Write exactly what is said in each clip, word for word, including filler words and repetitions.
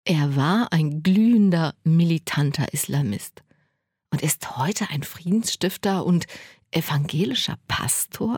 Er war ein glühender, militanter Islamist und ist heute ein Friedensstifter und evangelischer Pastor?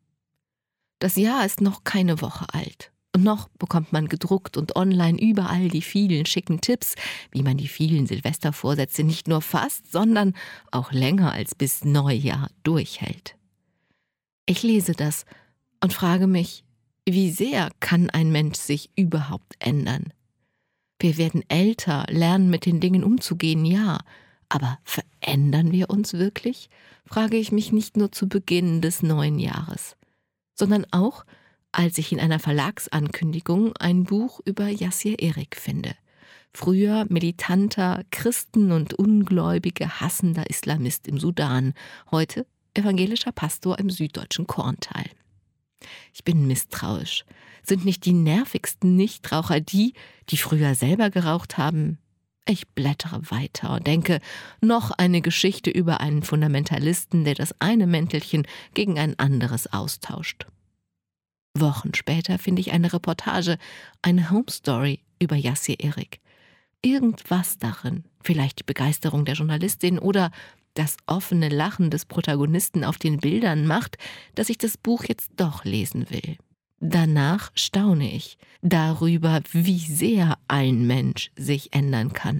Das Jahr ist noch keine Woche alt. Und noch bekommt man gedruckt und online überall die vielen schicken Tipps, wie man die vielen Silvestervorsätze nicht nur fasst, sondern auch länger als bis Neujahr durchhält. Ich lese das und frage mich, wie sehr kann ein Mensch sich überhaupt ändern? Wir werden älter, lernen mit den Dingen umzugehen, ja, aber verändern wir uns wirklich? Frage ich mich nicht nur zu Beginn des neuen Jahres, sondern auch, als ich in einer Verlagsankündigung ein Buch über Yassir Erik finde. Früher militanter, Christen- und Ungläubige hassender Islamist im Sudan, heute evangelischer Pastor im süddeutschen Korntal. Ich bin misstrauisch. Sind nicht die nervigsten Nichtraucher die, die früher selber geraucht haben? Ich blättere weiter und denke, noch eine Geschichte über einen Fundamentalisten, der das eine Mäntelchen gegen ein anderes austauscht. Wochen später finde ich eine Reportage, eine Home Story über Yassir Erik. Irgendwas darin, vielleicht die Begeisterung der Journalistin oder das offene Lachen des Protagonisten auf den Bildern macht, dass ich das Buch jetzt doch lesen will. Danach staune ich darüber, wie sehr ein Mensch sich ändern kann.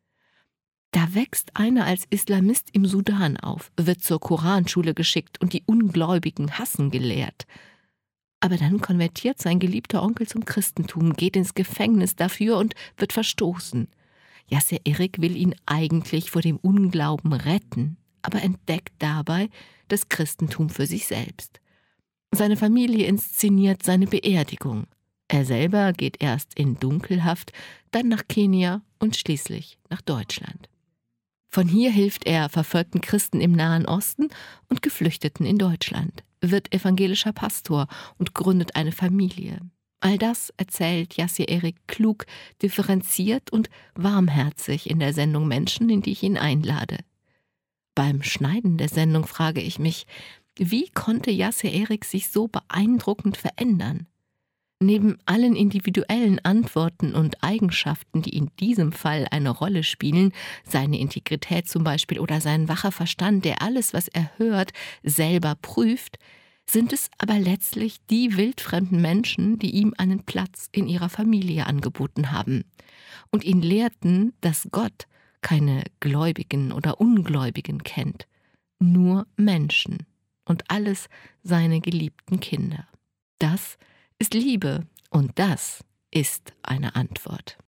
Da wächst einer als Islamist im Sudan auf, wird zur Koranschule geschickt und die Ungläubigen hassen gelehrt. Aber dann konvertiert sein geliebter Onkel zum Christentum, geht ins Gefängnis dafür und wird verstoßen. Yassir Erik will ihn eigentlich vor dem Unglauben retten, aber entdeckt dabei das Christentum für sich selbst. Seine Familie inszeniert seine Beerdigung. Er selber geht erst in Dunkelhaft, dann nach Kenia und schließlich nach Deutschland. Von hier hilft er verfolgten Christen im Nahen Osten und Geflüchteten in Deutschland, wird evangelischer Pastor und gründet eine Familie. All das erzählt Yassir Erik klug, differenziert und warmherzig in der Sendung Menschen, in die ich ihn einlade. Beim Schneiden der Sendung frage ich mich, wie konnte Yassir Erik sich so beeindruckend verändern? Neben allen individuellen Antworten und Eigenschaften, die in diesem Fall eine Rolle spielen, seine Integrität zum Beispiel oder sein wacher Verstand, der alles, was er hört, selber prüft, sind es aber letztlich die wildfremden Menschen, die ihm einen Platz in ihrer Familie angeboten haben und ihn lehrten, dass Gott keine Gläubigen oder Ungläubigen kennt, nur Menschen und alles seine geliebten Kinder. Das ist Liebe und das ist eine Antwort.